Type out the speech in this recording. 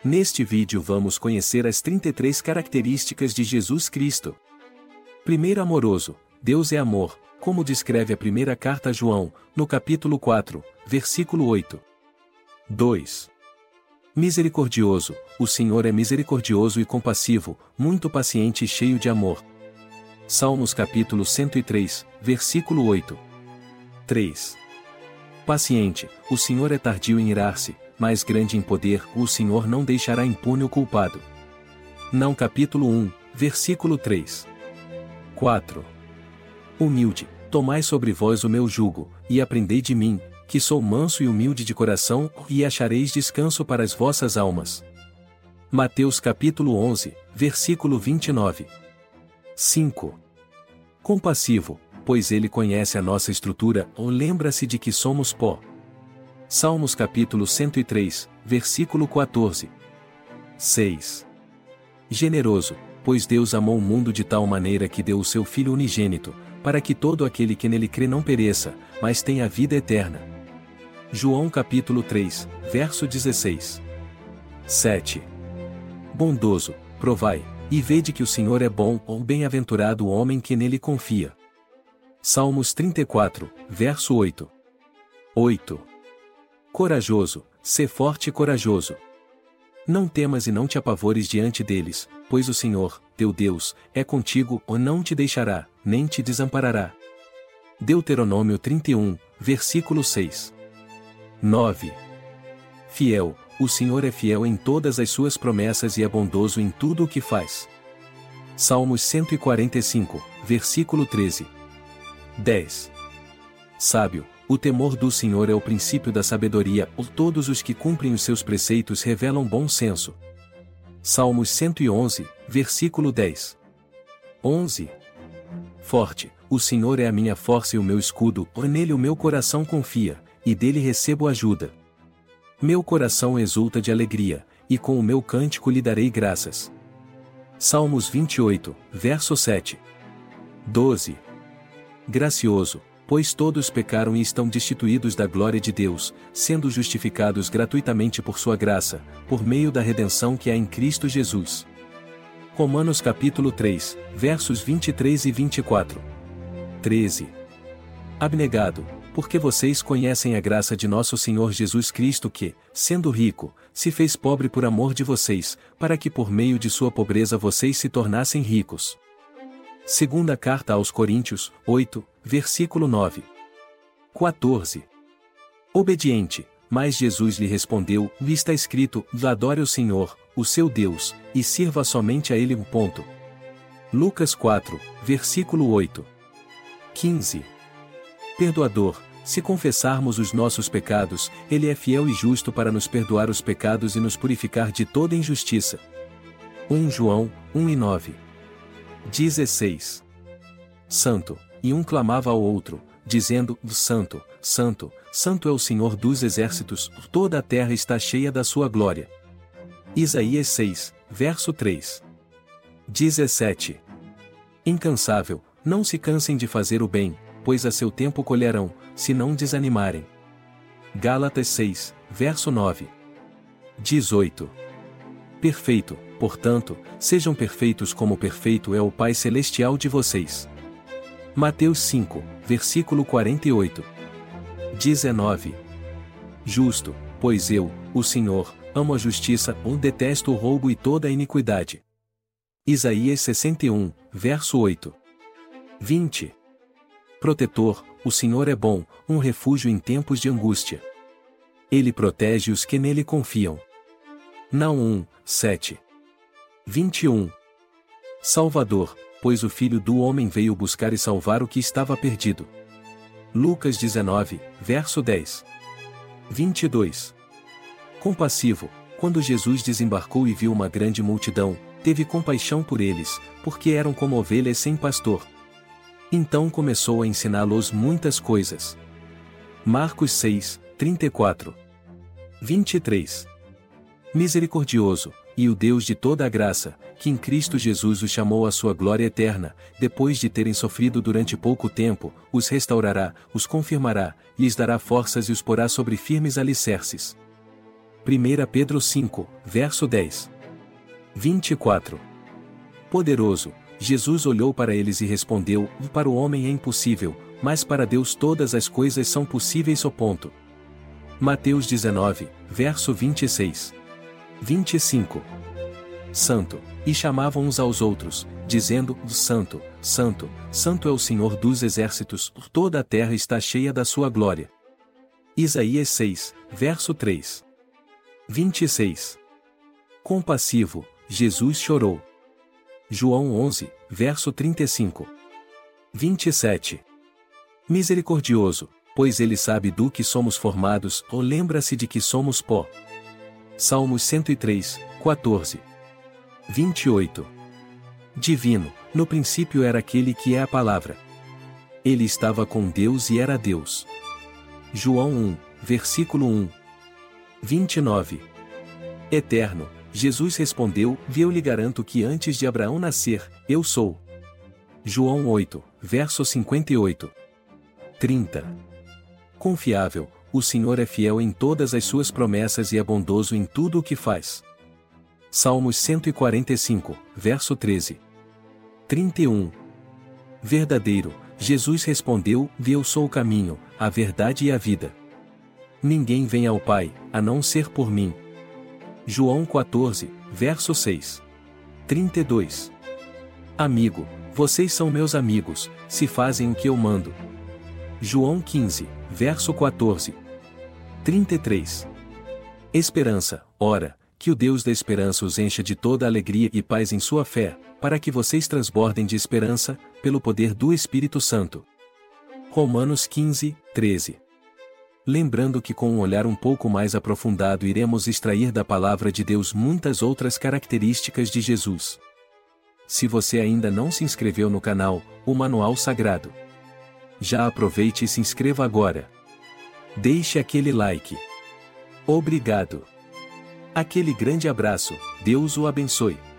Neste vídeo vamos conhecer as 33 características de Jesus Cristo. Primeiro, amoroso. Deus é amor, como descreve a primeira carta a João, no capítulo 4, versículo 8. 2. Misericordioso. O Senhor é misericordioso e compassivo, muito paciente e cheio de amor. Salmos capítulo 103, versículo 8. 3. Paciente. O Senhor é tardio em irar-se, mas grande em poder, o Senhor não deixará impune o culpado. Não capítulo 1, versículo 3. 4. Humilde. Tomai sobre vós o meu jugo, e aprendei de mim, que sou manso e humilde de coração, e achareis descanso para as vossas almas. Mateus capítulo 11, versículo 29. 5. Compassivo, pois ele conhece a nossa estrutura, ou lembra-se de que somos pó. Salmos capítulo 103, versículo 14. 6. Generoso, pois Deus amou o mundo de tal maneira que deu o seu Filho unigênito, para que todo aquele que nele crê não pereça, mas tenha vida eterna. João capítulo 3, verso 16. 7. Bondoso, provai, e vede que o Senhor é bom, ou bem-aventurado o homem que nele confia. Salmos 34, verso 8. 8. Corajoso, sê forte e corajoso. Não temas e não te apavores diante deles, pois o Senhor, teu Deus, é contigo, ou não te deixará, nem te desamparará. Deuteronômio 31, versículo 6. 9. Fiel, o Senhor é fiel em todas as suas promessas e é bondoso em tudo o que faz. Salmos 145, versículo 13. 10. Sábio, o temor do Senhor é o princípio da sabedoria, todos os que cumprem os seus preceitos revelam bom senso. Salmos 111, versículo 10. 11. Forte, o Senhor é a minha força e o meu escudo, nele o meu coração confia, e dele recebo ajuda. Meu coração exulta de alegria, e com o meu cântico lhe darei graças. Salmos 28, verso 7. 12. Gracioso, pois todos pecaram e estão destituídos da glória de Deus, sendo justificados gratuitamente por sua graça, por meio da redenção que há em Cristo Jesus. Romanos capítulo 3, versos 23 e 24. 13. Abnegado, porque vocês conhecem a graça de nosso Senhor Jesus Cristo que, sendo rico, se fez pobre por amor de vocês, para que por meio de sua pobreza vocês se tornassem ricos. Segunda carta aos Coríntios, 8, versículo 9. 14. Obediente, mas Jesus lhe respondeu, lhe está escrito, adore o Senhor, o seu Deus, e sirva somente a ele. Lucas 4, versículo 8. 15. Perdoador, se confessarmos os nossos pecados, ele é fiel e justo para nos perdoar os pecados e nos purificar de toda injustiça. 1 João, 1 e 9. 16. Santo, e um clamava ao outro, dizendo, Santo, Santo, Santo é o Senhor dos exércitos, toda a terra está cheia da sua glória. Isaías 6, verso 3. 17. Incansável, não se cansem de fazer o bem, pois a seu tempo colherão, se não desanimarem. Gálatas 6, verso 9. 18. Perfeito, portanto, sejam perfeitos como perfeito é o Pai Celestial de vocês. Mateus 5, versículo 48. 19. Justo, pois eu, o Senhor, amo a justiça, ou detesto o roubo e toda a iniquidade. Isaías 61, verso 8. 20. Protetor, o Senhor é bom, um refúgio em tempos de angústia. Ele protege os que nele confiam. Naum 7. 21. Salvador, pois o Filho do Homem veio buscar e salvar o que estava perdido. Lucas 19, verso 10. 22. Compassivo, quando Jesus desembarcou e viu uma grande multidão, teve compaixão por eles, porque eram como ovelhas sem pastor. Então começou a ensiná-los muitas coisas. Marcos 6, 34. 23. Misericordioso, e o Deus de toda a graça, que em Cristo Jesus os chamou à sua glória eterna, depois de terem sofrido durante pouco tempo, os restaurará, os confirmará, lhes dará forças e os porá sobre firmes alicerces. 1 Pedro 5, verso 10. 24. Poderoso, Jesus olhou para eles e respondeu: para o homem é impossível, mas para Deus todas as coisas são possíveis. Mateus 19, verso 26. 25. Santo. E chamavam uns aos outros, dizendo: Santo, Santo, Santo é o Senhor dos exércitos, toda a terra está cheia da sua glória. Isaías 6, verso 3. 26. Compassivo, Jesus chorou. João 11, verso 35. 27. Misericordioso, pois ele sabe do que somos formados, ou lembra-se de que somos pó. Salmos 103, 14. 28. Divino, no princípio era aquele que é a palavra. Ele estava com Deus e era Deus. João 1, versículo 1. 29. Eterno, Jesus respondeu: eu lhe garanto que antes de Abraão nascer, eu sou. João 8, verso 58. 30. Confiável, o Senhor é fiel em todas as suas promessas e é bondoso em tudo o que faz. Salmos 145, verso 13. 31. Verdadeiro, Jesus respondeu: eu sou o caminho, a verdade e a vida. Ninguém vem ao Pai, a não ser por mim. João 14, verso 6. 32. Amigo, vocês são meus amigos, se fazem o que eu mando. João 15, verso 14. 33. Esperança, ora, que o Deus da esperança os encha de toda alegria e paz em sua fé, para que vocês transbordem de esperança, pelo poder do Espírito Santo. Romanos 15, 13. Lembrando que com um olhar um pouco mais aprofundado iremos extrair da palavra de Deus muitas outras características de Jesus. Se você ainda não se inscreveu no canal, o Manual Sagrado, já aproveite e se inscreva agora. Deixe aquele like. Obrigado. Aquele grande abraço, Deus o abençoe.